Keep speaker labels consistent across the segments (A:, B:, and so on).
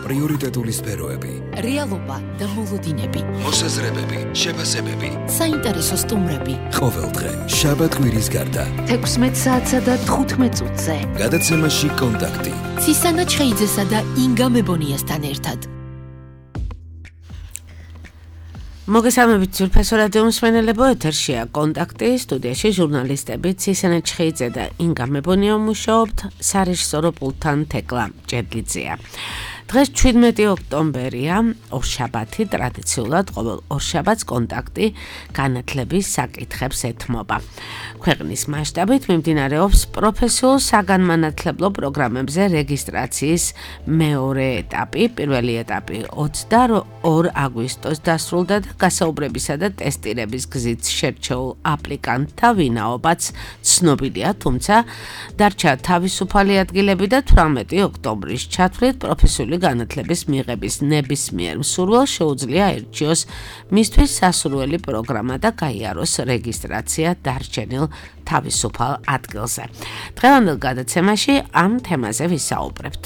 A: პრიორიტეტული სფეროები,
B: რეალობა და მოლოდინები,
A: მოსაზრებები, შეფასებები,
B: საინტერესო სტუმრები.
A: ყოველდღე, შაბათ-კვირის გარდა,
B: 16 საათსა და 15 წუთზე.
A: გადაცემაში კონტაქტი.
B: ცისანა ჩხეიძესა და ინგა მებონიასთან ერთად.
C: მოგესალმებით ძვირფასო რადიო მსმენელებო, ეთერშია კონტაქტი, სტუდიაში ჟურნალისტები ცისანა ჩხეიძე და ინგა მებონია მუშაობთ, სარეჟისორო პულტთან თეკლა ჭედლიძეა. დღეს 17 ოქტომბერია, ორშაბათი, ტრადიციულად ყოველ ორშაბათს კონტაქტი განათლების საკითხებს ეთმობა. ქვეყნის მასშტაბით მიმდინარეობს პროფესიულ საგანმანათლებლო პროგრამებზე რეგისტრაციის მეორე ეტაპი. პირველი ეტაპი 22 აგვისტოს დასრულდა და გასაუბრებისა და ტესტირების გზით შერჩეულ აპლიკანტთა ვინაობაც ცნობილია, თუმცა დარჩა თავისუფალი ადგილები და 18 ოქტომბრის ჩათვლით პროფესიული განათლების მიღების ნებისმიერ მსურველს შეუძლია ერჩიოს მისთვის სასურველი პროგრამა და გაიაროს რეგისტრაცია დარჩენილ თავისუფალ ადგილზე. დღევანდელ გადაცემაში ამ თემაზე ვისაუბრებთ.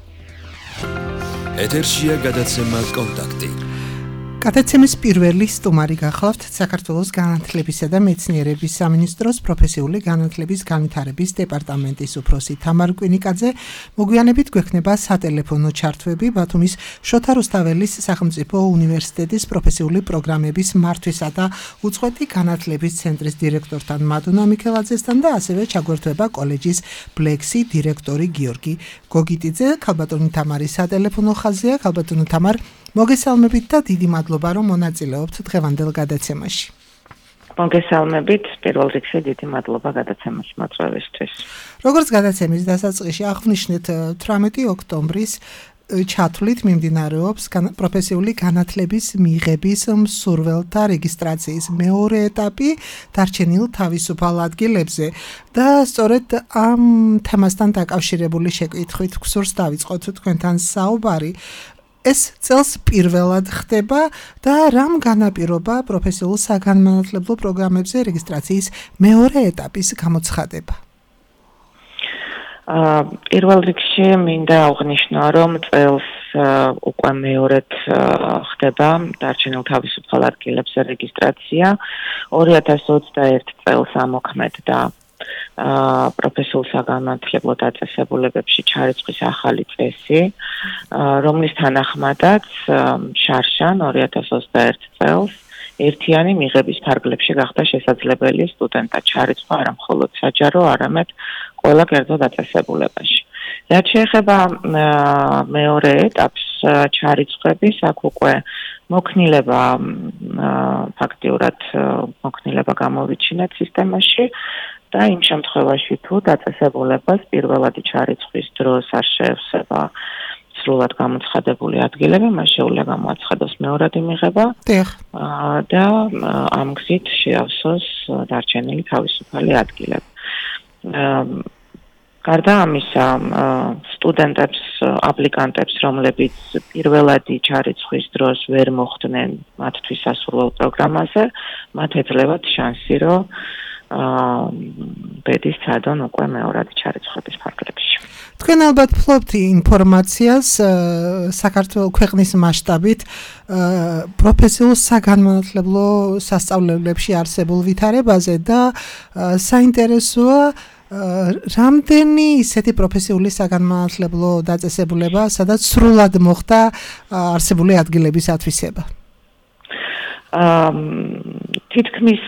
A: ეთერშია გადაცემა კონტაქტი.
D: გადაცემის პირველი სტუმარი გახლავთ საქართველოს განათლებისა და მეცნიერების სამინისტროს პროფესიული განათლების განვითარების დეპარტამენტის უფროსი თამარ კვინიკაძე. მოგვიანებით გვექნება სატელეფონო ჩართვები ბათუმის შოთა რუსთაველის სახელმწიფო უნივერსიტეტის პროფესიული პროგრამების მართვისა და უწყვეტი განათლების ცენტრის დირექტორთან მადუნა მიქელაძესთან და ასევე ჩაგვერთვება კოლეჯის ბლექსი დირექტორი გიორგი გოგიტიძე. ქალბატონი თამარი სატელეფონო ხაზია. ქალბატონი თამარ, მოგესალმებით და დიდი მადლობა, რომ მონაწილეობთ დღევანდელ გადაცემაში.
E: მოგესალმებით, პირველ რიგში დიდი მადლობა გადაცემაში მოწვევისთვის.
D: როგორც გადაცემის დასაწყისში აღნიშნეთ, 18 ოქტომბრის ჩათვლით მიმდინარეობს პროფესიული განათლების მიღების მსურველთა რეგისტრაციის მეორე ეტაპი დარჩენილ თავისუფალ ადგილებზე და სწორედ ამ თემასთან დაკავშირებული შეკითხვით გსურს დავიწყოთ თქვენთან საუბარი. ეს წელს პირველად ხდება და რამ განაპირობა პროფესიულ საგანმანათლებლო პროგრამებზე რეგისტრაციის მეორე ეტაპის გამოცხადება?
E: პირველ რიგში მინდა აღნიშნო, რომ წელს უკვე მეორედ ხდება დარჩენილ თავისუფალ ადგილებზე რეგისტრაცია. 2021 წელს ამოქმედდა პროფესიულ საგანმანათლებლო დაწესებულებებში ჩარიცხვის ახალი წესი, რომლის თანახმადაც შარშან 2021 წელს ერთიანი მიღების ფარგლებში გახდა შესაძლებელი სტუდენტთა ჩარიცხვა არა მხოლოდ საჯარო, არამედ ყველა კერძო დაწესებულებაში. რაც შეეხება მეორე ეტაპს ჩარიცხვების, აქ უკვე ფაქტიურად მოქნილება გამოვიჩინეთ სისტემაში და იმ შემთხვევაში თუ დაწესებულებას პირველადი ჩარიცხვის დროს არ შეევსება სრულად გამოცხადებული ადგილები, მას შეუძლია გამოაცხადოს მეორადი მიღება და ამ გზით შეავსოს დარჩენილი თავისუფალი ადგილები. გარდა ამისა, სტუდენტებს, აპლიკანტებს, რომლებიც პირველადი ჩარიცხვის დროს ვერ მოხვდნენ მათთვის სასურველ პროგრამაზე, მათ ეძლევათ შანსი, რომ ბედის წადონ უკვე მეორადი ჩარიცხვის ფარგლებში.
D: თქვენ ალბათ ფლობთ ინფორმაციას საქართველოს ქვეყნის მასშტაბით პროფესიულ საგანმანათლებლო სასწავლებლებში არსებულ ვითარებაზე და საინტერესოა რამდენი ისეთი პროფესიული საგანმანათლებლო დაწესებულება, სადაც სრულად მოხდა არსებული ადგილების ათვისება. თითქმის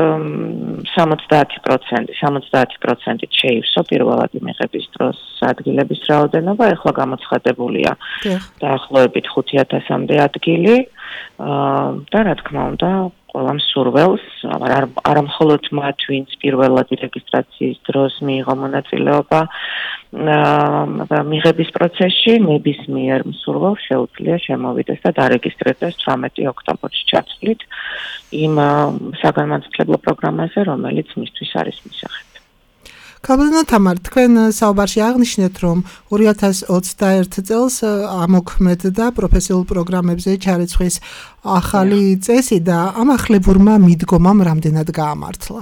D: 70% შეივსო პირველადი მიღების დროს ადგილების რაოდენობა, ეხლა გამოცხადებულია დაახლოებით 5000-მდე ადგილი და რა თქმა უნდა ყველა მსურველს, არა მხოლოდ მათ, ვინც პირველადი რეგისტრაციის დროს მიიღო მონაწილეობა მიღების პროცესში, ნებისმიერ მსურველს შეუძლია შემოვიდეს და დარეგისტრირდეს 18 ოქტომბრის ჩათვლით იმ საგანმანათლებლო პროგრამაზე, რომელიც მისთვის არის მისაღები. ქალბატონო თამარ, თქვენ საუბარში აღნიშნეთ, რომ 2021 წელს ამოქმედდა პროფესიულ პროგრამებზე ჩარიცხვის ახალი წესი და ამ ახლებურმა მიდგომამ რამდენად გაამართლა?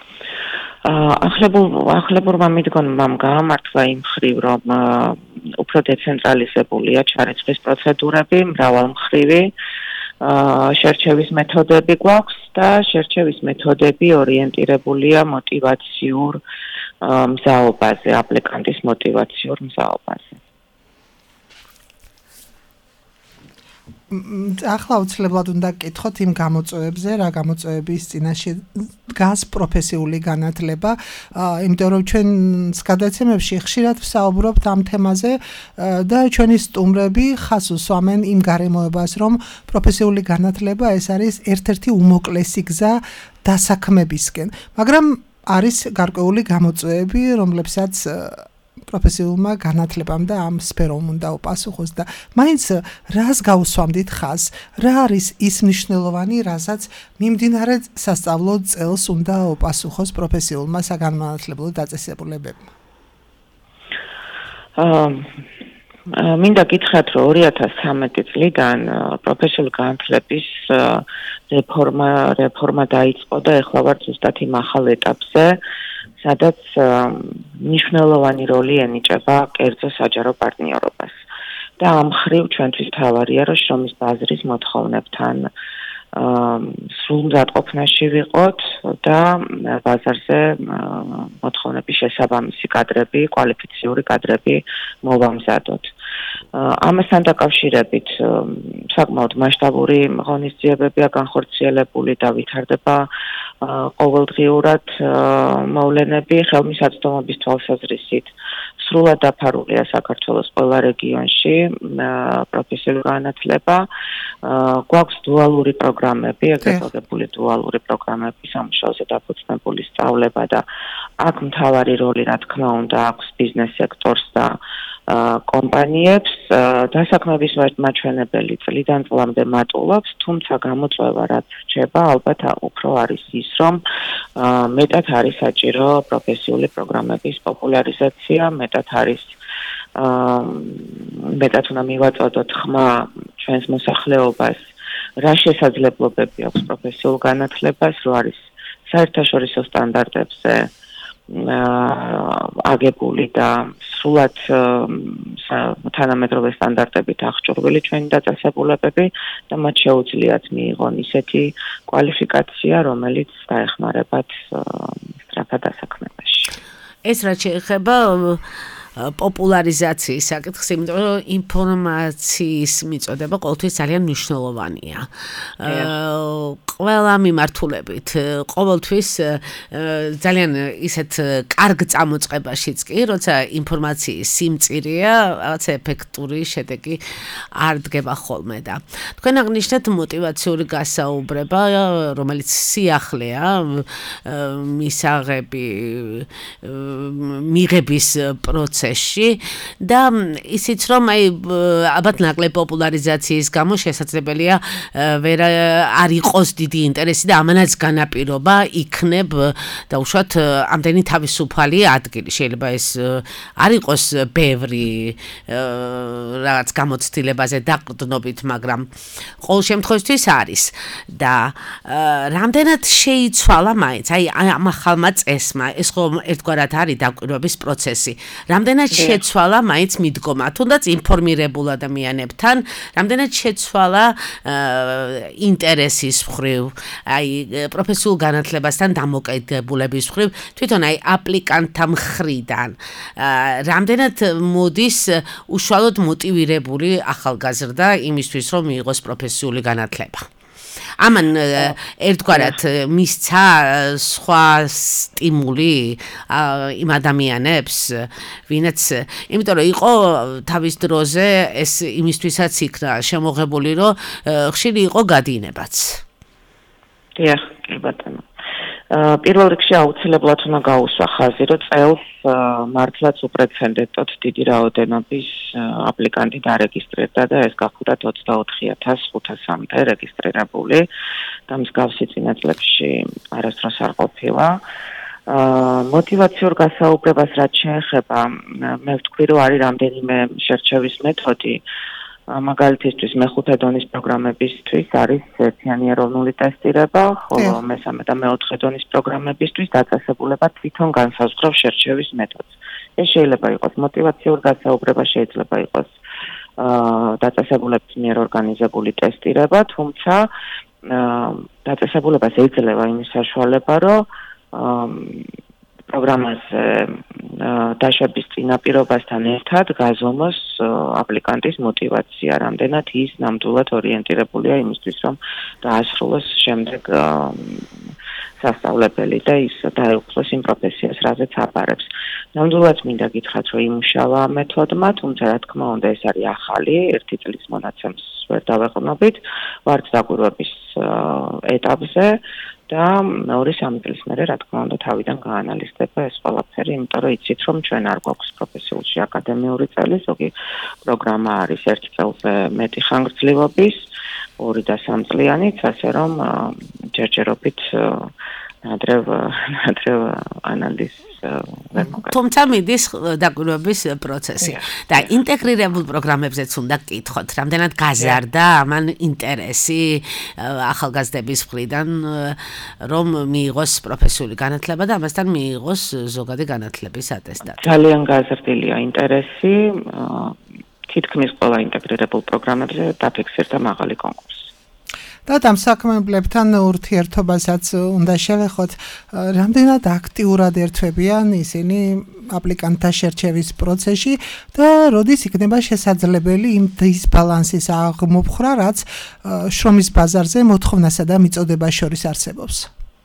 E: ახლებურმა მიდგომამ გაამართლა იმ მხრივ, რომ უფრო დეცენტრალიზებულია ჩარიცხვის პროცედურები, მრავალმხრივი შერჩევის მეთოდები გვაქვს და შერჩევის მეთოდები ორიენტირებულია мотивაციურ მზაობაზე, აპლიკანტის мотивაციურ მზაობაზე.
D: ახლა უცლებად უნდა გკითხოთ იმ გამოწვევებზე, რა გამოწვევების წინაშე დგას პროფესიული განათლება, იმიტომ რომ ჩვენს გადაცემებში ხშირად ვსაუბრობთ ამ თემაზე და ჩვენი სტუმრები ხას უსვამენ იმ გარემოებას, რომ პროფესიული განათლება ეს არის ერთ-ერთი უმოკლესი გზა დასაქმებისკენ, მაგრამ არის გარკვეული გამოწვევები, რომლებსაც პროფესიულმა განათლებამ და ამ სფერომ უნდა უპასუხოს და მაინც რას გაუსვამდით ხაზს, რა არის ის მნიშვნელოვანი, რასაც მიმდინარე სასწავლო წელს უნდა უპასუხოს პროფესიულმა საგანმანათლებლო დაწესებულებებმა?
E: მინდა გითხრათ, რომ 2013 წლიდან პროფესიული განათლების რეფორმა დაიწყო და ეხლა ვართ ზუსტად იმ ახალ ეტაპზე, სადაც მნიშვნელოვანი როლი ენიჭება კერძო საჯარო პარტნიორობას. და ამ ხრივ ჩვენთვის მთავარია, რომ შრომის ბაზრის მოთხოვნებთან სრულად ყოფნაში ვიყოთ და ბაზარზე მოთხოვნების შესაბამისი კადრები, კვალიფიციური კადრები მოვამზადოთ. ამასთან დაკავშირებით საკმაოდ მასშტაბური ღონისძიებებია განხორციელებული და ვითარდება ყოველდღიურად მოვლენები ხელმისაწვდომობის თვალსაზრისით. სრულად დაფარულია საქართველოს ყველა რეგიონში პროფესიული განათლება. გვაქვს დუალური პროგრამები, ეგრეთ წოდებული დუალური პროგრამები, სამუშაოზე დაფუძნებული სწავლება და აქ მთავარი როლი, რა თქმა უნდა, აქვს ბიზნეს სექტორს და კომპანიებს. დასაქმების მაჩვენებელი წლიდან წლამდე მატულობს, თუმცა გამოწვევა რაც რჩება, ალბათ უფრო არის ის, რომ მეტად არის საჭირო პროფესიული პროგრამების პოპულარიზაცია, მეტად უნდა მივაწოდოთ ხმა ჩვენს მოსახლეობას, რა შესაძლებლობები აქვს პროფესიულ განათლებას, რო არის საერთაშორისო სტანდარტებზე აგებული და სრულად თანამედროვე სტანდარტებით აღჭურვილი ჩვენი დაწესებულებები და მათ შეუძლიათ მიიღონ ისეთი კვალიფიკაცია, რომელიც დაეხმარებათ სწრაფად დასაქმებაში.
C: ეს რაც შეეხება პოპულარიზაციის საკითხს, იმიტომ რომ ინფორმაციის მიწოდება ყოველთვის ძალიან მნიშვნელოვანია. ყველა მიმართულებით, ყოველთვის ძალიან ისეთ კარგ წამოწყებაშიც კი, როცა ინფორმაციის სიმწირეა, რაღაც ეფექტური შედეგი არ დგება ხოლმე და თქვენ აღნიშნეთ мотивაციური გასაუბრება, რომელიც სიახლეა მისაღები მიღების პროცესში და ისიც რომ ალბათ ნაკლებ პოპულარიზაციის გამო შესაძლებელია ვერ არ იყოს დიდი ინტერესი და ამანაც განაპირობა იქნებ და უშუალოდ ამდენი თავისუფალი ადგილი. შეიძლება ეს არ იყოს ბევრი რაღაც გამოცდილებაზე დაყრდნობით, მაგრამ ყოველ შემთხვევაში არის და რამდენად შეიცვალა მაინც ამ ახალმა წესმა, ეს ხომ ერთგვარად არის დაკვირვების პროცესი. რამდენად შეცვალა მაინც მიდგომა, თუნდაც ინფორმირებულ ადამიანებთან, რამდენად შეცვალა ინტერესის მხრივ, პროფესიულ განათლებასთან დამოკიდებულების მხრივ, თვითონ აპლიკანტთა მხრიდან, რამდენად მოდის უშუალოდ მოტივირებული ახალგაზრდა იმისთვის, რომ მიიღოს პროფესიული განათლება. ამან ერთგვარად მისცა სხვა სტიმული იმ ადამიანებს, ვინაც, იმიტომ რომ იყო თავის დროზე ეს იმისთვისაც იქნა შემოღებული, რომ ხშირი იყო გადინებაც.
E: დიახ, კი ბატონო. პირველ რიგში აუცილებლად უნდა გაუსვა ხაზი, რომ წელს მართლაც უპრეცედენტოდ დიდი რაოდენობის აპლიკანტი დარეგისტრირდა და ეს გახურათ 24,503 რეგისტრირებული და მსგავსი წინა წლებში არასდროს არ ყოფილა. мотивაციურ გასაუბრებას რაც შეეხება, მე ვთქვი, რომ არის რამდენიმე შერჩევის მეთოდი. მაგალითისთვის მეხუთე დონის პროგრამებისთვის არის ერთიანი ეროვნული ტესტირება, ხოლო მესამე და მეოთხე დონის პროგრამებისთვის დაწესებულება თვითონ განსაზღვრავს შერჩევის მეთოდს. ეს შეიძლება იყოს мотивациურ გასაუბრება, შეიძლება იყოს დაწესებულების მიერ ორგანიზებული ტესტირება, თუმცა დაწესებულებას ეძლევა იმის საშუალება, რომ პროგრამაზე დაშების წინაპირობასთან ერთად გაზომოს აპლიკანტის мотивация, რამდენად ის ნამდვილად ორიენტირებულია იმისთვის, რომ დაასრულოს შემდეგ სასწავლებელი და ის დაეუფლოს იმ პროფესიას, რაზეც აბარებს. ნამდვილად მინდა გითხრათ, რომ იმუშავა ამ მეთოდმა, თუმცა რა თქმა უნდა ეს არის ახალი, ერთი წლის მონაცემს ვერ დავეყრდნობით, ვართ დაკვირვების ეტაპზე და 2-3 წლის მერე რა თქმა უნდა თავიდან გაანალიზდება ეს ყველაფერი, იმიტომ რომ იცით რომ ჩვენ არ გვაქვს პროფესიულში აკადემიური წელი, ზოგი პროგრამა არის 1 წელზე მეტი ხანგრძლივობის, 2 და 3 წლიანიც, ასე რომ ჯერჯერობით ნადრევ ანალიზს
C: თუმცა მიდის დაკვირვების პროცესი და ინტეგრირებულ პროგრამებზეც უნდა გკითხოთ, რამდენად გაზარდა ამან ინტერესი ახალგაზრდების მხრიდან, რომ მიიღოს პროფესიული განათლება და ამასთან მიიღოს ზოგადი განათლების ატესტატი.
E: ძალიან გაზრდილია ინტერესი, თითქმის ყველა ინტეგრირებულ პროგრამებზე დაფიქსირდა მაღალი კონკურსი.
D: და დამსაქმებლებთან ურთიერთობასაც უნდა შევეხოთ, რამდენად აქტიურად ერთვებიან ისინი აპლიკანტთა შერჩევის პროცესში და როდის იქნება შესაძლებელი იმ დისბალანსის აღმოფხვრა, რაც შრომის ბაზარზე მოთხოვნასა და მიწოდებას შორის არსებობს.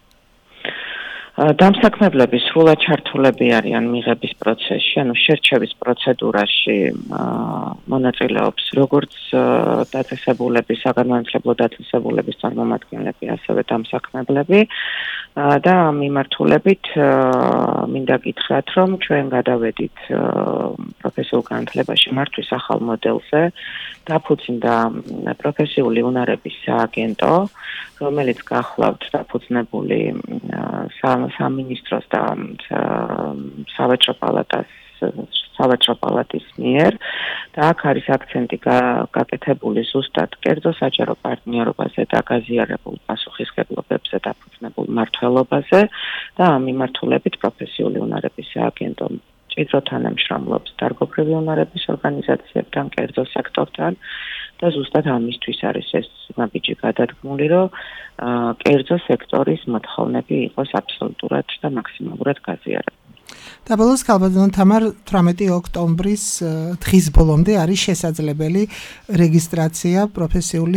E: დამსაქმებლები სრულად ჩართულები არიან მიღების პროცესში, ანუ შერჩევის პროცედურაში მონაწილეობს როგორც დაწესებულების, საგანმანათლებლო დაწესებულების წარმომადგენლები, ასევე დამსაქმებლები და მიმართულებით მინდა გითხრათ, რომ ჩვენ გადავედით პროფესიულ განათლებაში მართვის ახალ მოდელზე, დაფუძნდა პროფესიული უნარების სააგენტო, რომელიც გახლავთ დაფუძნებული სამინისტროს და სავაჭრო პალატის მიერ და აქ არის აქცენტი გაკეთებული ზუსტად კერძო საჯარო პარტნიორობაზე და გაზიარებულ პასუხისმგებლობებზე დაფუძნებულ მმართველობაზე და ამ მიმართულებით პროფესიული უნარების სააგენტო ჭიდროდ თანამშრომლობს დარგობრივი უნარების ორგანიზაციებთან, კერძო სექტორთან და ზუსტად ამისთვის არის ეს ნაბიჯი გადადგმული, რომ კერძო სექტორის მოთხოვნები იყოს აბსოლუტურად და მაქსიმალურად გაზიარებული.
D: და ბოლოს ქალბატონო თამარ 18 ოქტომბრის დღის ბოლომდე არის შესაძლებელი რეგისტრაცია პროფესიულ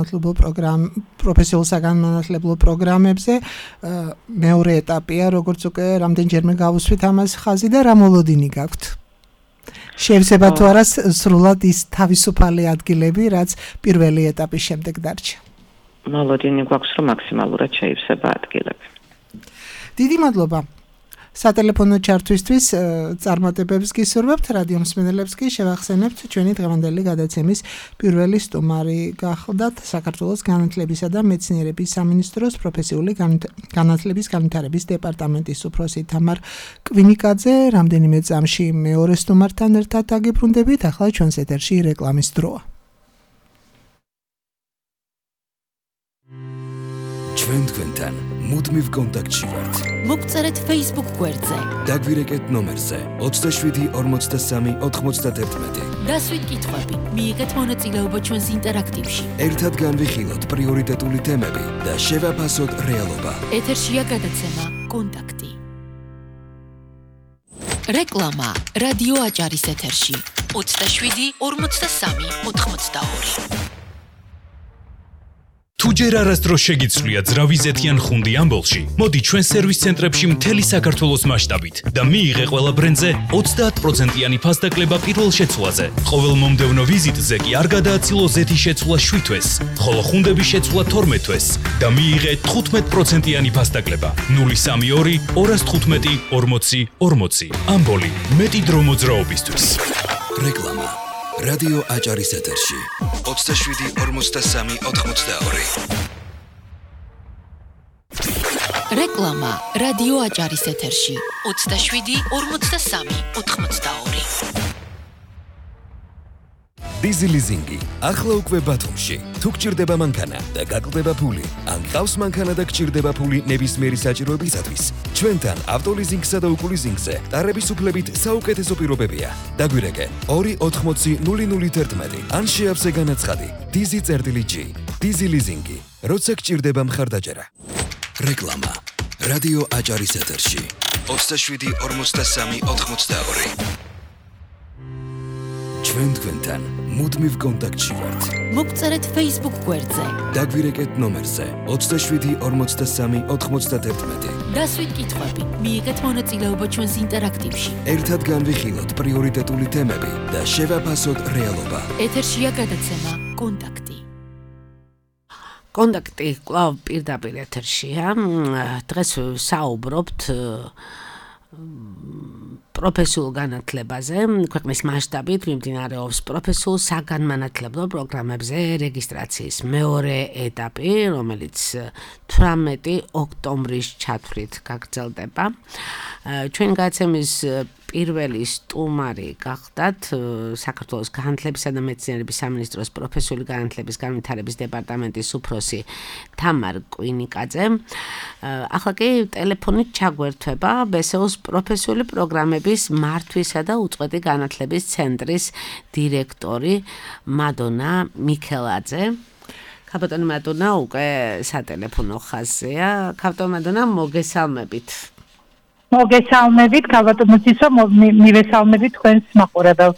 D: საგანმანათლებლო პროგრამებზე. მეორე ეტაპია, როგორც უკვე რამდენჯერმე გავუსვით ამას ხაზი და რა მოლოდინი გაქვთ? შეიძლება თუ არა სრულად ის თავისუფალი ადგილები, რაც პირველი ეტაპის შემდეგ დარჩა.
E: მოლოდინი გვაქვს, რომ მაქსიმალურად შეივსება ადგილები.
D: დიდი მადლობა. სატელეფონო ჩართვისთვის წარმატებებს გისურვებთ, რადიო მსმენელებს კი შევახსენებთ ჩვენი დღევანდელი გადაცემის პირველი სტუმარი გახლდათ საქართველოს განათლებისა და მეცნიერების სამინისტროს პროფესიული განათლების განვითარების დეპარტამენტის უფროსი თამარ კვინიკაძე. რამდენიმე წამში მეორე სტუმართან ერთად დაგიბრუნდებით, ახლა ჩვენს ეთერში რეკლამის დროა.
A: ჩვენ თქვენთან მუდმივ კონტაქტში ვართ.
B: მოგწერეთ Facebook გვერდზე.
A: დაგვირეკეთ ნომერზე 27 43 91.
B: დასვით კითხვები, მიიღეთ მონაწილეობა ჩვენს ინტერაქტივში.
A: ერთად განვიხილოთ პრიორიტეტული თემები და შევაფასოთ რეალობა.
B: ეთერშია გადაცემა კონტაქტი. რეკლამა რადიო აჭარის ეთერში 27 43 82.
F: თუ ჯერ არასდროს შეგიცვლია ძრავიზეთიან ხუნდი ამბოლში, მოდი ჩვენ სერვის ცენტრებში მთელი საქართველოს მასშტაბით და მიიღე ყველა ბრენდზე 30%-იანი ფასდაკლება პირველ შეცვლაზე. ყოველ მომდევნო ვიზიტზე კი არ გადააცილო ზეთის შეცვლა 7 თვეს, ხოლო ხუნდების შეცვლა 12 თვეს და მიიღე 15%-იანი ფასდაკლება. 032 215 40 40. ამბოლი, მეტი დრო მოძრაობისთვის.
A: რეკლამა რადიო აჭარის ეთერში 27 43 82.
B: რეკლამა რადიო აჭარის ეთერში 27 43 82.
A: Dizzy Leasing-ი ახლა უკვე ბათუმში. თუ გჭირდება მანქანა და გაკლდება ფული, ან გყავს მანქანა და გჭირდება ფული ნებისმიერი საჭიროებისათვის, ჩვენთან ავტოლიზინგსა და უკულიზინგზე ტარების უფლებით საუკეთესო პირობებია. დაგვირეკე 280 001 ან შეავსე განაცხადი Dizzy-G. Dizzy Leasing-ი, როცა გჭირდება მხარდაჭერა. რეკლამა. რადიო აჭარის ეთერში 27-43-82. ჩვენ თქვენთან მუდმივ კონტაქტში ვართ.
B: მოგწერეთ Facebook გვერდზე.
A: დაგვირეკეთ ნომერზე 27-43-91.
B: დასვით კითხვები, მიიღეთ მონაწილეობა ჩვენს ინტერაქტივში.
A: ერთად განვიხილოთ პრიორიტეტული თემები და შევაფასოთ რეალობა.
B: ეთერშია გადაცემა კონტაქტი.
C: კონტაქტი კვლავ პირდაპირ ეთერშია. დღეს საუბრობთ პროფესიულ განათლებაზე, ქვეყნის მასშტაბით მიმდინარეობს პროფესიულ საგანმანათლებლო პროგრამებზე რეგისტრაციის მეორე ეტაპი, რომელიც 18 ოქტომბრის ჩათვლით გაგრძელდება. ჩვენ გადაცემის პირველი სტუმარი გახდათ საქართველოს განათლებისა და მეცნიერების სამინისტროს პროფესიული განათლების განვითარების დეპარტამენტის უფროსი თამარ კვინიკაძე. ახლა კი ტელეფონით ჩაგვერთვება ბესეოს პროფესიული პროგრამების მართვისა და უწყვეტი განათლების ცენტრის დირექტორი მადონა მიქელაძე. ქაბატონი მადონა უკვე სატელეფონო ხაზია. ქაბატონი მადონა, მოგესალმებით.
G: მოგესალმებით, ქაბატონო ცისო, მივესალმებით თქვენს მაყურებელს.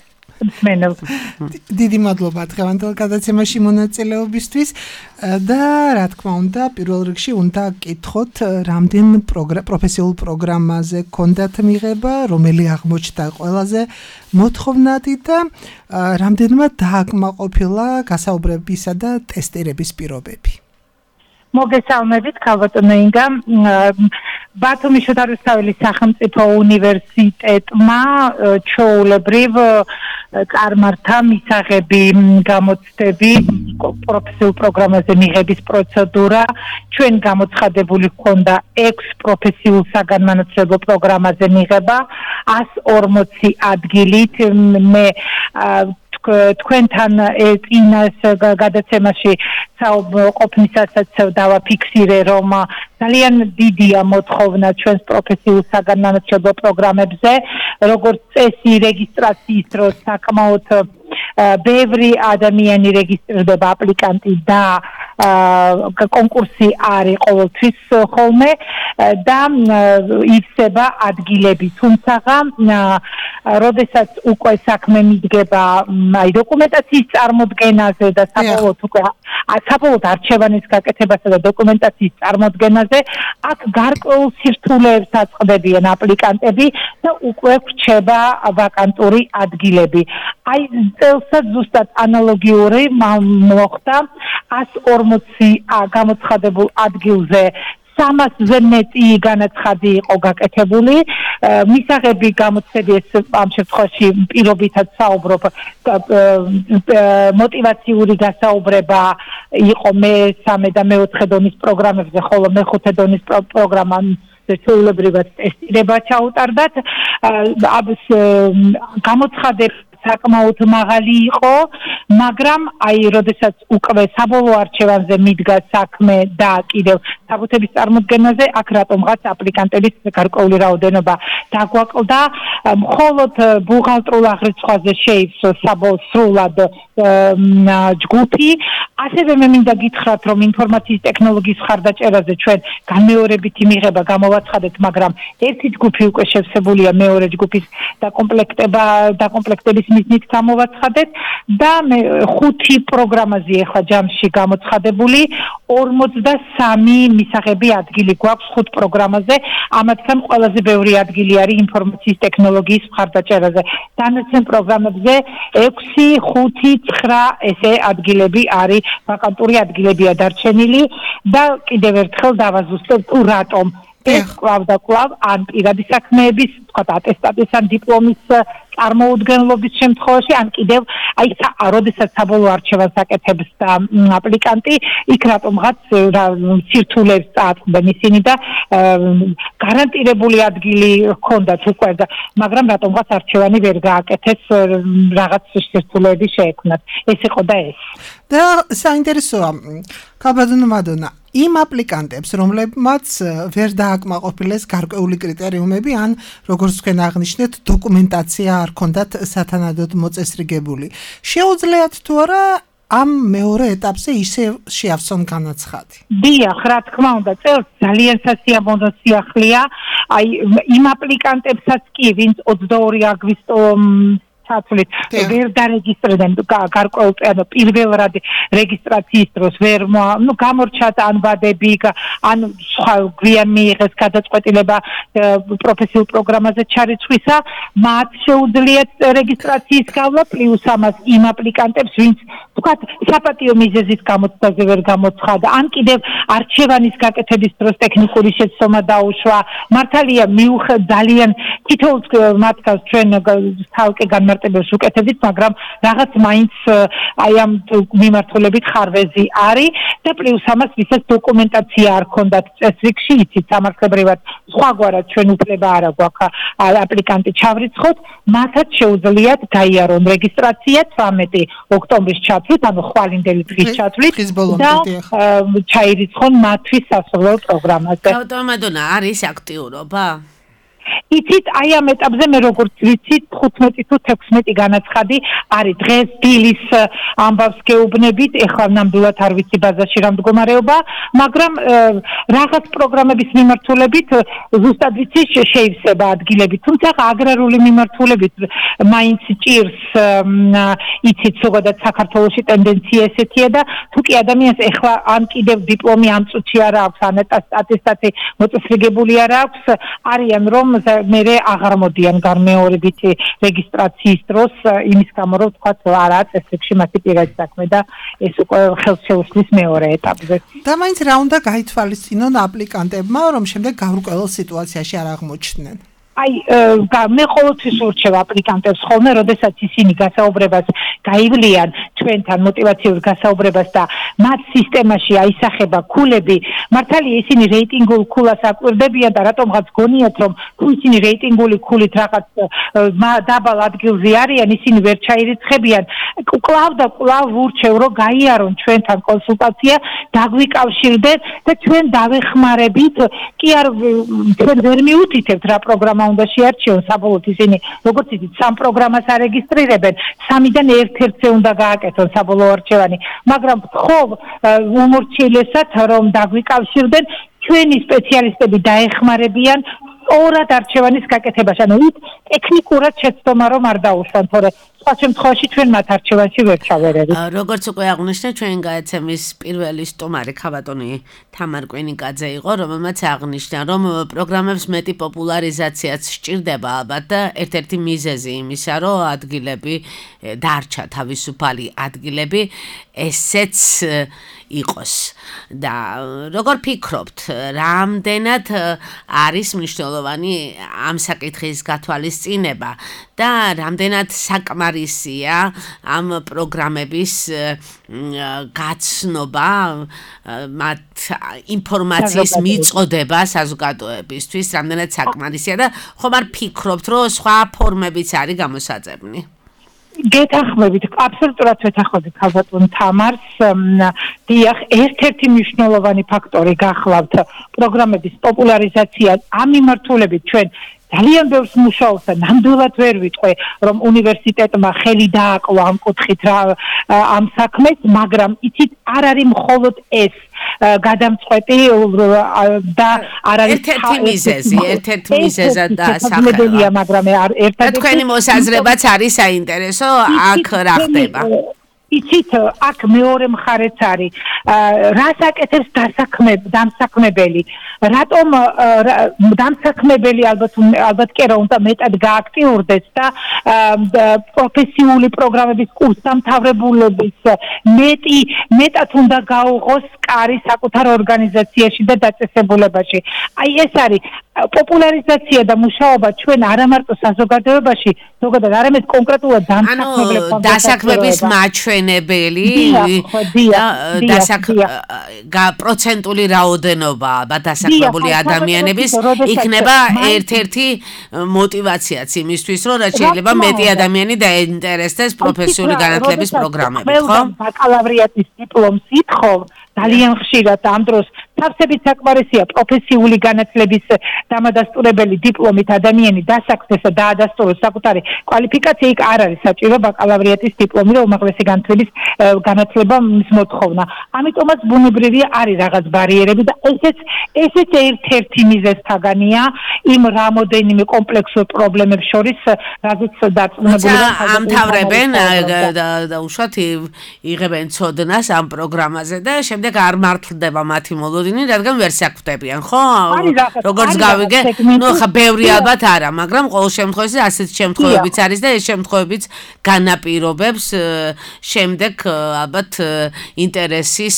D: დიდი მადლობა დღევანდელ გადაცემაში მონაწილეობისთვის და რა თქმა უნდა, პირველ რიგში უნდა გკითხოთ, რამდენ პროფესიულ პროგრამაზე გქონდათ მიღება, რომელი აღმოჩნდა ყველაზე მოთხოვნადი და რამდენმა დააკმაყოფილა გასაუბრებისა და ტესტირების პირობები.
G: მოგესალმებით, ქაბატონო ინგა. ბათუმის შოთა რუსთაველის სახელმწიფო უნივერსიტეტმა ჩვეულებრივ წარმართა მისაღები გამოცდები პროფესიულ პროგრამაზე მიღების პროცედურა. ჩვენ გამოცხადებული ჰქონდა 6 პროფესიულ საგანმანათლებლო პროგრამაზე მიღება 140 ადგილით. მე თქვენთან წინას გადაცემაში ყოფნისასაც დავაფიქსირე, რომ ძალიან დიდია მოთხოვნა ჩვენს პროფესიულ საგანმანათლებლო პროგრამებზე, როგორც წესი რეგისტრაციის დროს საკმაოდ ბევრი ადამიანი რეგისტრირდება აპლიკანტი და კონკურსი არის ყოველთვის ხოლმე და ივსება ადგილები, თუმცა როდესაც უკვე საქმე მიდგება დოკუმენტაციის წარმოდგენაზე და საბოლოოდ არჩევანის გაკეთებასა და დოკუმენტაციის წარმოდგენაზე, აქ გარკვეულ სირთულეებს აწყდებიან აპლიკანტები და უკვე რჩება ვაკანტური ადგილები. აი წელსაც ზუსტად ანალოგიური მოხდა 140 გამოცხადებულ ადგილზე 300-ზე მეტი განაცხადი იყო გაკეთებული. მისაღები გამოცდების ამ შემთხვევაში პირობითად საუბრობ, მოტივაციური გასაუბრება იყო მე-3 და მე-4 დონის პროგრამებზე, ხოლო მე-5 დონის პროგრამაზე ჩვეულებრივად ტესტირება ჩაუტარდათ. გამოცხადება საკმაოდ მაღალი იყო, მაგრამ აი როდესაც უკვე საბოლოო არჩევანზე მიდგა საქმე და კიდევ საბუთების წარმოდგენაზე, აქ რატომღაც აპლიკანტების გარკვეული რაოდენობა დაგვაკლდა. მხოლოდ ბუღალტრულ აღრიცხვაზე შეივსო საბოლოოდ ჯგუფი. ასევე მე მინდა გითხრათ, რომ ინფორმაციის ტექნოლოგიის მხარდაჭერაზე ჩვენ განმეორებითი მიღება გამოვაცხადეთ, მაგრამ ერთი ჯგუფი უკვე შევსებულია მეორე ჯგუფის დაკომპლექტების მიზნით გამოვაცხადეთ და მე 5 პროგრამაზე ახლა ჯამში გამოცხადებული 43 მისაღები ადგილი გვაქვს 5 პროგრამაზე, ამათგან ყველაზე ბევრი ადგილი არის ინფორმაციის ტექნოლოგიის მხარდაჭერაზე. დანარჩენ პროგრამებზე 6, 5, 9 ესე ადგილები არის, ვაკანტური ადგილებია დარჩენილი და კიდევ ერთხელ დავაზუსტებ თუ რატომ ეს კლავ ან პირადი საქმეების, თქვა ატესტატის ან დიპლომის წარმოუდგენლობის შემთხვევაში, ან კიდევ როდესაც საბოლოო არჩევანს აკეთებს აპლიკანტი, იქ რატომღაც სირთულეებს წააწყდნენ ისინი და გარანტირებული ადგილი ჰქონდათ უკვე, მაგრამ რატომღაც არჩევანი ვერ გააკეთეს, რაღაც სირთულეები შეექმნათ. ეს იყო და ეს.
D: და საინტერესოა, ქალბატონო მადონა, იმ აპლიკანტებს, რომლებმაც ვერ დააკმაყოფილეს გარკვეული კრიტერიუმები, ან როგორც თქვენ აღნიშნეთ, დოკუმენტაცია არ ჰქონდათ სათანადოდ მოწესრიგებული. შეუძლიათ თუ არა ამ მეორე ეტაპზე ისე შეავსონ განაცხადი?
G: დიახ, რა თქმა უნდა, წელს ძალიან სასიამოვნო სიახლეა, იმ აპლიკანტებსაც კი, ვინც 22 აგვისტო საწოლით ვერ დარეგისტრირდნენ გარკვეულ პირველ რეგისტრაციის დროს ვერ გამორჩათ ანბადები ან სხვა გვიან მიიღეს გადაწყვეტილება პროფესიულ პროგრამაზე ჩარიცხვისა, მათ შეუძლიათ რეგისტრაციის გავლა, პლუს ამას იმ აპლიკანტებს, ვინც თქვათ საპატიო მიზეზის გამოცდაზე ვერ გამოცხადა, ან კიდევ არჩევანის გაკეთების დროს ტექნიკური შეცდომა დაუშვა. მართალია ძალიან თითოეულს მათგანს ჩვენ თავკე განმარტებელს უკეთებთ, მაგრამ რაღაც მაინც ამ მიმართულებით ხარვეზი არის და პლუს ამას ვისაც დოკუმენტაცია არ ჰქონდათ წესრიგში, იცით, სამართლებრივად სხვაგვარად ჩვენ უფლება არ აქვს აპლიკანტი ჩავრიცხოთ, მათაც შეუძლიათ გაიარონ რეგისტრაცია 18 ოქტომბრის ჩათვლით, ანუ ხვალინდელი დღის ჩათვლით და ჩაირიცხონ მათთვის სასურველ პროგრამაზე.
C: ქალბატონო მადონა, არის აქტიურობა?
G: იცით, ამ ეტაპზე მე როგორც ვიცით, 15 თუ 16 განაცხადი არის დღეს დილის ამბავს გეუბნებით, ეხლა ნამდვილად არ ვიცი ბაზაში რა მდგომარეობა, მაგრამ რაღაც პროგრამების მიმართულებით ზუსტად ვიცი შეივსება ადგილები, თუმცა აგრარული მიმართულებით მაინც ჭირს, იცით, ზოგადად საქართველოში ტენდენცია ესეთია და თუ კი ადამიანს ეხლა ან კიდევ დიპლომი ამ წუთში არ აქვს, ან ატესტატი მოწესრიგებული არ აქვს, არიან რომ მერე აღარ მოდიან განმეორებითი რეგისტრაციის დროს, იმის გამო რომ თქვა არაა წესრიგში მათი პირადი საქმე და ეს უკვე ხელს შეუსლის მეორე ეტაპზე.
D: და მაინც რა უნდა გაითვალისწინონ აპლიკანტებმა, რომ შემდეგ გაურკვეველ სიტუაციაში არ აღმოჩნდნენ?
G: მე ყოველთვის ურჩევ აპლიკანტებს ხოლმე, როდესაც ისინი გასაუბრებას გაივლიან ჩვენთან მოტივაციურ გასაუბრებას და მათ სისტემაში აისახება ქულები, მართალია ისინი რეიტინგულ ქულას აკვირდებიან და რატომღაც გონიათ, რომ თუ ისინი რეიტინგული ქულით რაღაც დაბალ ადგილზე არიან, ისინი ვერ ჩაირიცხებიან. კვლავ და კვლავ ურჩევ, რომ გაიარონ ჩვენთან კონსულტაცია, დაგვიკავშირდეთ და ჩვენ დავეხმარებით, კი არ ჩვენ ვერ მიუთითებთ რა პროგრამა უნდა შეარჩიონ, საბოლოოდ ისინი როგორც იცით, სამ პროგრამას არეგისტრირებენ, სამიდან ერთ-ერთზე უნდა გააკეთონ საბოლოო არჩევანი, მაგრამ ხო უმორჩილესად რომ დაგვიკავშირდნენ, ჩვენი სპეციალისტები დაეხმარებიან ორად არჩევანის გაკეთებაში, ანუ იქ ტექნიკურად შეცდომა რომ არ დაუშვან, თორე სხვა შემთხვევაში ჩვენ მათ არჩევანში ვერ ჩავერევით.
C: როგორც უკვე აღნიშნე, ჩვენ გააცემის პირველი სტუმარი ქალბატონი თამარ კვინიკაძე იყო, რომელმაც აღნიშნა, რომ პროგრამებს მეტი პოპულარიზაციაც სჭირდება ალბათ და ერთ-ერთი მიზეზი იმისა, რომ ადგილები დარჩა თავისუფალი ადგილები, ესეც იყოს. და როგორ ფიქრობთ, რამდენად არის მნიშვნელოვანი ამ საკითხის გათვალისწინება და რამდენად საკმარისია ამ პროგრამების გაცნობა, მათ ინფორმაციის მიწოდება საზოგადოებისთვის, რამდენად საკმარისია და ხომ არ ფიქრობთ, რომ სხვა ფორმებიც არის გამოსაძებნი?
G: გეთანხმებით, აბსოლუტურად ვეთანხმებით ქალბატონ თამარს. დიახ, ერთ-ერთი მნიშვნელოვანი ფაქტორი გახლავთ პროგრამების პოპულარიზაცია. ამ მიმართულებით ჩვენ ძალიან ბევრს მუშაობთ და ნამდვილად ვერ ვიტყვე, რომ უნივერსიტეტმა ხელი დააკლა ამ კუთხით ამ საქმეს, მაგრამ იცით, არ არის მხოლოდ ეს გადამწყვეტი და არ არის
C: ერთ-ერთი მიზეზად და
G: სახელმწიფოებია, მაგრამ ერთადერთი
C: თქვენი მოსაზრებაც არის საინტერესო, აქ რა ხდება?
G: იცით აქ მეორე მხარეც არის რას აკეთებს დამსაქმებელი რატომ დამსაქმებელი ალბათ კი რომ უნდა მეტად გააქტიურდეს და პროფესიული პროგრამების კურსდამთავრებულების მეტად უნდა გაუღოს კარი საკუთარ ორგანიზაციაში და დაწესებულებაში. აი ეს არის პოპულარიზაცია და მუშაობა ჩვენ არა მარტო საზოგადოებაში, ზოგადად არამედ კონკრეტულად
C: დასაქმების მაჩვენებელი პროცენტული რაოდენობა დასაქმებული ადამიანების იქნება ერთ-ერთი მოტივაციაც იმისთვის, რომ რაც შეიძლება მეტი ადამიანი დაინტერესდეს პროფესიული განათლების პროგრამებით, ხო?
G: ბაკალავრიატის დიპლომს ითხოვ ძალიან ხშირად ამ დროს თავსებით საკმარისია პროფესიული განათლების დამადასტურებელი დიპლომით ადამიანი დასაქმდეს და დაადასტუროს საკუთარი კვალიფიკაცია, იქ არ არის საჭირო ბაკალავრიატის დიპლომი და უმაღლესი განათლება მის მოთხოვნა. ამიტომაც ბუნებრივია არის რაღაც ბარიერები და ესეც ერთ-ერთი მიზეზთაგანია იმ რამოდენიმე კომპლექსურ პრობლემებს შორის, რაზეც დარწმუნებულია
C: ამთავრებენ და უშუალოდ იღებენ ცოდნას ამ პროგრამაზე და შემდეგ არ მართლდება მათი მოლოდინი, რადგან ვერ საქმდებიან, ხო? როგორც გავიგე, ხა ბევრი ალბათ არა, მაგრამ ყოველ შემთხვევაში ასეთ შემთხვევებიც არის და ეს შემთხვევებიც განაპირობებს შემდეგ ალბათ ინტერესის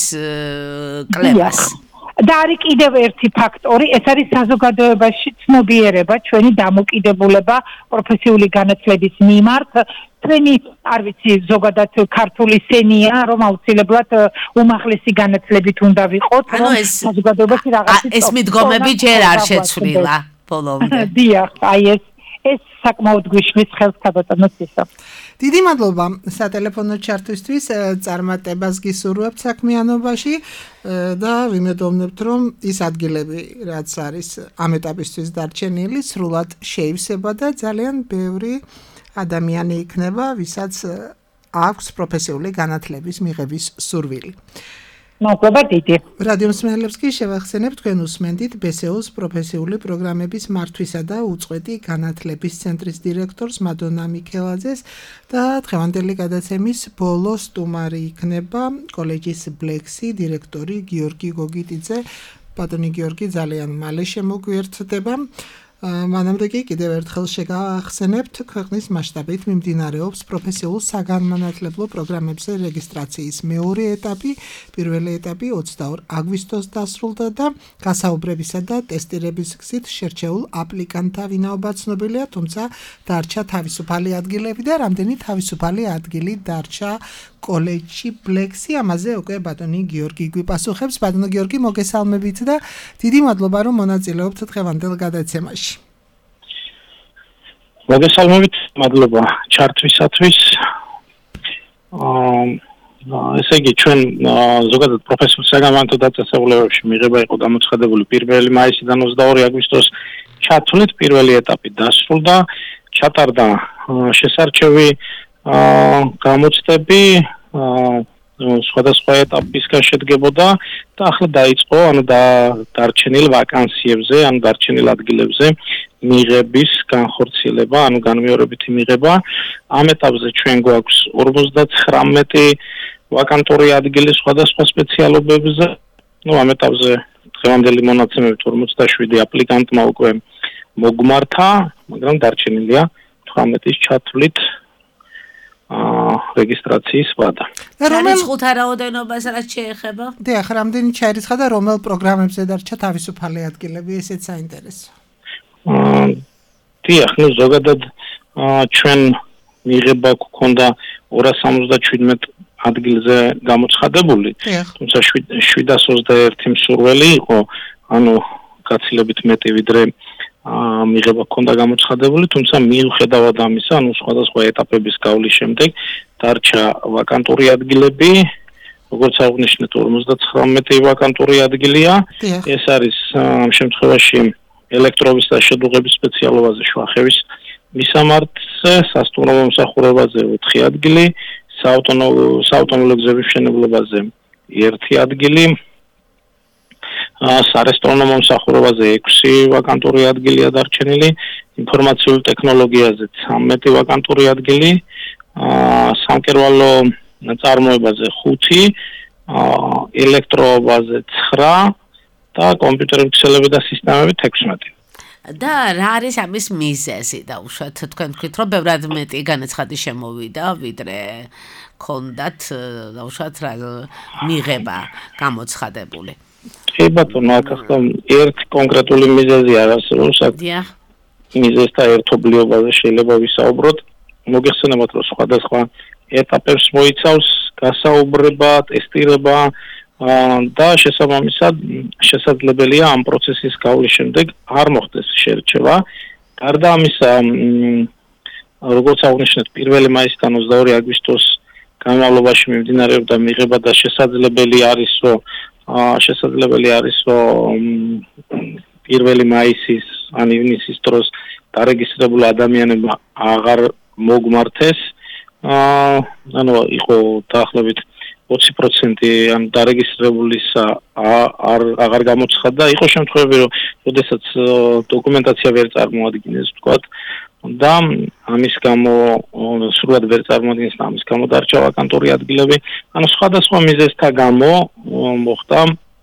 C: კლებას.
G: და არის კიდევ ერთი ფაქტორი, ეს არის საზოგადოებაში ცნობიერება, ჩვენი დამოკიდებულება პროფესიული განათლების მიმართ. ჩვენი, არ ვიცი, ზოგადად ქართული სენია, რომ აუცილებლად უმაღლესი განათლებით უნდა ვიყოთ, რომ საზოგადოებაში რაღაცა
C: ეს მიდგომები ჯერ არ შეცვლილა ბოლომდე.
G: დიახ, აი ეს საკმაოდ გვიშლის ხელს ქაბატონო სისო.
D: დიდი მადლობა სატელეფონო ჩართვისთვის, წარმატებას გისურვებთ საქმიანობაში და ვიმედოვნებთ, რომ ის ადგილები, რაც არის ამ ეტაპისთვის დარჩენილი, სრულად შეივსება და ძალიან ბევრი ადამიანი იქნება, ვისაც აქვს პროფესიული განათლების მიღების სურვილი.
G: მოგება დიდი.
D: რადიო მსმენელებს კი შევახსენებთ, თქვენ უსმენდით BSEO-ს პროფესიული პროგრამების მართვისა და უწყვეტი განათლების ცენტრის დირექტორს მადონა მიქელაძეს და დღევანდელი გადაცემის ბოლო სტუმარი იქნება კოლეჯის ბლექსი დირექტორი გიორგი გოგიტიძე. ბატონი გიორგი ძალიან მალე შემოგვიერთდება. მანამდე კი კიდევ ერთხელ შეგახსენებთ, ქვეყნის მასშტაბით მიმდინარეობს პროფესიულ საგანმანათლებლო პროგრამებზე რეგისტრაციის მეორე ეტაპი, პირველი ეტაპი 22 აგვისტოს დასრულდა და გასაუბრებისა და ტესტირების გზით შერჩეულ აპლიკანტთა ვინაობა ცნობილია, თუმცა დარჩა თავისუფალი ადგილები და რამდენი თავისუფალი ადგილი დარჩა კოლეჯში ბლექსი, ამაზე უკვე ბატონი გიორგი გვიპასუხებს. ბატონო გიორგი, მოგესალმებით და დიდი მადლობა, რომ მონაწილეობთ დღევანდელ გადაცემაში.
H: მოგესალმებით, მადლობა ჩართვისათვის. ესე იგი, ჩვენ ზოგადად პროფესიულ საგანმანათლებლო დაწესებულებებში მიღება იყო გამოცხადებული 1 მაისიდან 22 აგვისტოს ჩათვლით, პირველი ეტაპი დასრულდა, ჩატარდა შესარჩევი გამოცდები სხვადასხვა ეტაპისგან შედგებოდა და ახლა დაიწყო დარჩენილ ვაკანსიებზე, დარჩენილ ადგილებზე მიღების განხორციელება, განმეორებითი მიღება. ამ ეტაპზე ჩვენ გვაქვს 59 ვაკანტური ადგილი სხვადასხვა სპეციალობებზე. ამ ეტაპზე დღევანდელი მონაცემებით 47 აპლიკანტმა უკვე მოგმართა, მაგრამ დარჩენილია 18-ის ჩათვლით რეგისტრაციის ვადა.
C: ჩარიცხულთა რაოდენობას რაც შეეხება?
D: დიახ, რამდენი ჩარიცხა და რომელ პროგრამებზე დარჩა თავისუფალი ადგილები, ესეც საინტერესო.
H: დიახ, ზოგადად ჩვენ მიღება გვქონდა 277 ადგილზე გამოცხადებული, თუმცა 721 მსურველი იყო, გაცილებით მეტი ვიდრე მიღება ჰქონდა გამოცხადებული, თუმცა მიუხედავად ამისა, სხვადასხვა ეტაპების გავლის შემდეგ დარჩა ვაკანტური ადგილები, როგორც აღნიშნეთ 59 ვაკანტური ადგილია. ეს არის ამ შემთხვევაში ელექტროვის და შედუღების სპეციალობაზე შვახევის მისამართზე, სასტუმრო მომსახურებაზე 4 ადგილი, საავტომობილო გზების მშენებლობაზე 1 ადგილი, სარესტორანო მომსახურებაზე 6 ვაკანტური ადგილია დარჩენილი, ინფორმაციულ ტექნოლოგიაზე 13 ვაკანტური ადგილი, სამკერვალო წარმოებაზე 5, ელექტროობაზე 9 და კომპიუტერების ქსელები და სისტემები 16.
C: და რა არის ამის მიზეზი და უშუალოდ თქვენ თქვით რომ ბევრად მეტი განაცხადი შემოვიდა ვიდრე ქონდათ და უშუალოდ რა მიღება გამოცხადებული.
H: კი ბატონო, აქ ახლა ერთ კონკრეტული მიზეზი არ არსებობს.
C: დიახ.
H: მიზეზთა ერთობლიობაზე შეიძლება ვისაუბროთ. მოგეხსენებათ რომ სხვადასხვა ეტაპებს მოიცავს გასაუბრება, ტესტირება და შესაბამისად შესაძლებელია ამ პროცესის გავლის შემდეგ არ მოხდეს შერჩევა. გარდა ამისა, როგორც აღნიშნეთ, 1 მაისიდან 22 აგვისტოს განმავლობაში მიმდინარეობდა მიღება და შესაძლებელი არის რომ 1 მაისის ან ივნისის დროს დარეგისტრირებული ადამიანებმა აღარ მოგმართეს. ანუ იყო დაახლოებით 20% ან დარეგისტრირებულისა აღარ გამოცხადდა. იყო შემთხვევები, რომ შესაძაც დოკუმენტაცია ვერ წარმოადგენს, ვთქვათ, და ამის გამო სრულად ვერ წარმოადგენს და ამის გამო დარჩა ვაკანტური ადგილები. ანუ სხვადასხვა მიზეზთა გამო მოხდა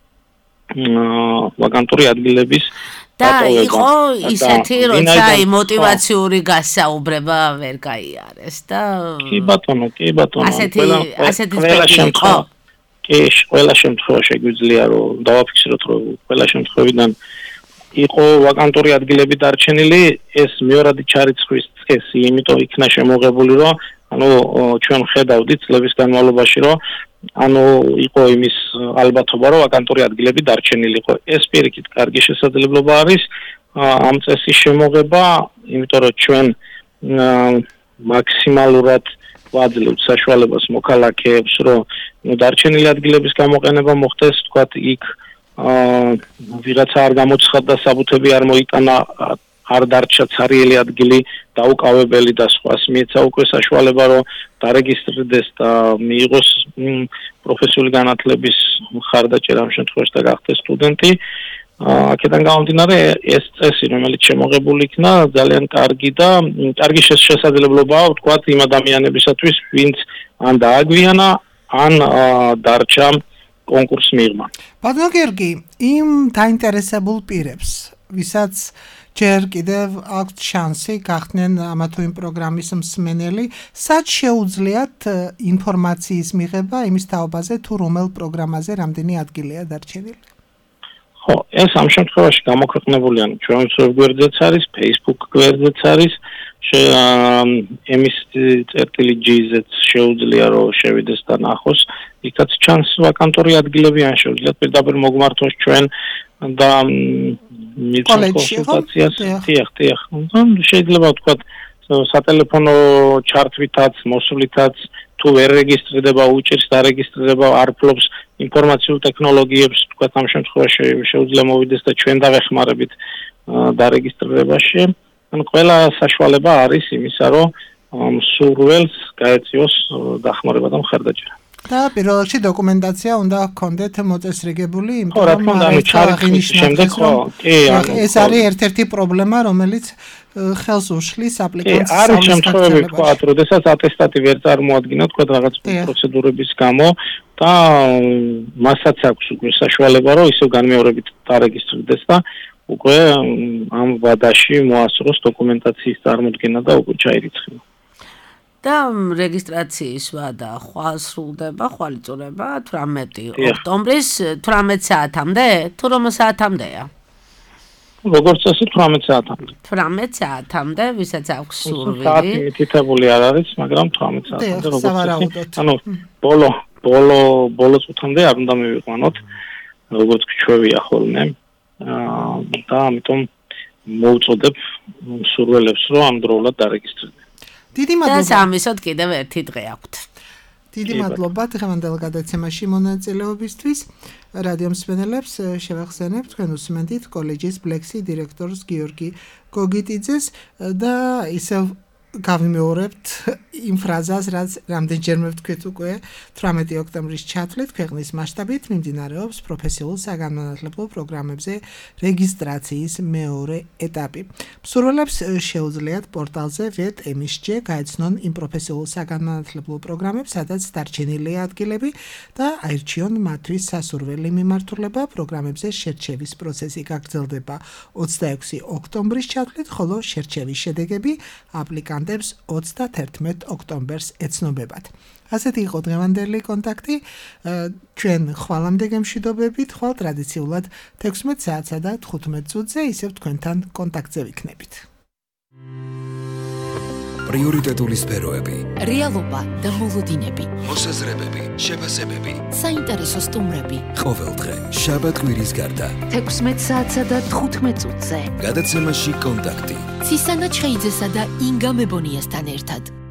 H: ვაკანტური ადგილების
C: და იყო ისეთი, როცა მოტივაციური გასაუბრება ვერ გაიარეს და
H: კი ბატონო,
C: ასეთი
H: იყო. კი, ყველა შემთხვევაში შეგვიძლია რომ დავაფიქსიროთ, რომ ყველა შემთხვევიდან იყო ვაკანტური ადგილები დარჩენილი, ეს მეორადი ჩარიცხვის წესი, იმიტომ იქნა შემოღებული, რომ ანუ ჩვენ ხედავდით წლების განმავლობაში, რომ ანუ იყო იმის ალბათობა, რომ ვაკანტური ადგილები დარჩენილი იყო. ეს პირიქით კარგი შესაძლებლობა არის ამ წესის შემოღება, იმიტომ რომ ჩვენ მაქსიმალურად ვაძლევთ საშუალებას მოქალაქეებს, რომ დარჩენილი ადგილების გამოყენება მოხდეს, თქვათ, იქ ვიღაცა არ გამოცხადდა საბუთები არ მოიტანა, არ დარჩა ცარიელი ადგილი დაუკავებელი და სხვას მიეცა უკვე საშუალება, რომ დარეგისტრირდეს და მიიღოს პროფესიული განათლების მხარდაჭერა ამ შემთხვევაში და გახდეს სტუდენტი. აქედან გამომდინარე, ეს წესი, რომელიც შემოღებული იქნა, ძალიან კარგი და კარგი შესაძლებლობაა, ვთქვათ, იმ ადამიანებისათვის, ვინც ან დააგვიანა, ან დარჩა კონკურს მიღმა.
D: ბატონო გიორგი, იმ დაინტერესებულ პირებს, ვისაც ჯერ კიდევ აქვთ შანსი გახდნენ ამა თუ იმ პროგრამის მსმენელი, სად შეუძლიათ ინფორმაციის მიღება იმის თაობაზე, თუ რომელ პროგრამაზე რამდენი ადგილია დარჩენილი?
H: ხო, ეს ამ შემთხვევაში გამოქვეყნებულია ჩვენ ვeb გვერდზეც არის, Facebook გვერდზეც არის, emis.gz შეუძლია რომ შევიდეს და ნახოს, იქაც ჩანს ვაკანტური ადგილები, ან შეუძლიათ პირდაპირ მოგმართოს ჩვენ და კონსულტაციას. დიახ. შეიძლება ვთქვათ, სატელეფონო ჩართვითაც, მოსვლითაც, თუ ვერ რეგისტრირდება, უჭირს დარეგისტრირება, არ ფლობს ინფორმაციულ ტექნოლოგიებს, ვთქვათ, ამ შემთხვევაში შეუძლია მოვიდეს და ჩვენ დავეხმარებით დარეგისტრირებაში. ანუ ყველა საშუალება არის იმისა, რომ სურვილს გაეწიოს დახმარება და მხარდაჭერა.
D: და პირველ რიგში დოკუმენტაცია უნდა ჰქონდეთ მოწესრიგებული,
H: იმიტომ რომ
D: ეს არის ერთ-ერთი პრობლემა, რომელიც ხელს უშლის აპლიკანტს.
H: არის შემთხვევები, ვთქვათ, როდესაც ატესტატი ვერ წარმოადგინა, ვთქვათ, რაღაც პროცედურების გამო და მასაც აქვს უკვე საშუალება, რომ ისევ განმეორებით დარეგისტრირდეს და უკვე ამ ვადაში მოასწროს დოკუმენტაციის წარმოდგენა და უკვე ჩაირიცხება.
C: და რეგისტრაციის ვადა სრულდება, ხვალიწურება 18 ოქტომბრის 18 საათამდე, თუ რომ საათამდეა?
H: როგორც წესი 18 საათამდე.
C: 18 საათამდე, ვისაც აქვს სურვილი.
H: საათი მითითებული არ არის, მაგრამ 18 საათამდე
D: როგორც
H: წესი. ანუ ბოლო წუთამდე არ უნდა მივიყვანოთ, როგორც გვჩვევია ხოლმე. და ამიტომ მოვუწოდებ სურვილებს, რომ ამდროულად დარეგისტრირდნენ.
D: დიდი მადლობა.
C: და სამისოდ კიდევ ერთი დღე აქვთ.
D: დიდი მადლობა დღევანდელ გადაცემაში მონაწილეობისთვის. რადიო მსმენელებს შევახსენებთ, თქვენ უსმენთ კოლეჯის ბლექსი დირექტორს გიორგი გოგიტიძეს და ისევ გავიმეორებთ იმ ფრაზას, რაც რამდენჯერმე ვთქვით უკვე 18 ოქტომბრის ჩათვლით ქვეყნის მასშტაბით მიმდინარეობს პროფესიულ საგანმანათლებლო პროგრამებზე რეგისტრაციის მეორე ეტაპი. მსურველებს შეუძლიათ პორტალზე VET-MSJ გაეცნონ იმ პროფესიულ საგანმანათლებლო პროგრამებს, სადაც დარჩენილია ადგილები და აირჩიონ მათთვის სასურველი მიმართულება. პროგრამებზე შერჩევის პროცესი გაგრძელდება 26 ოქტომბრის ჩათვლით, ხოლო შერჩევის შედეგები აპლიკანტებს 31 ოქტომბერს ეცნობებათ. ასეთი იყო დღევანდელი კონტაქტი. ჩვენ ხვალამდე გემშვიდობებით, ხვალ ტრადიციულად 16 საათსა და 15 წუთზე ისევ თქვენთან კონტაქტზე ვიქნებით.
A: პრიორიტეტული სფეროები,
B: რეალობა და მოლოდინები,
A: მოსაზრებები, შეფასებები,
B: საინტერესო სტუმრები.
A: ყოველდღე, შაბათ-კვირის გარდა.
B: 16 საათსა და 15 წუთზე.
A: გადაცემაში კონტაქტი.
B: ცისანა ჩხეიძესა და ინგა მებონიასთან ერთად.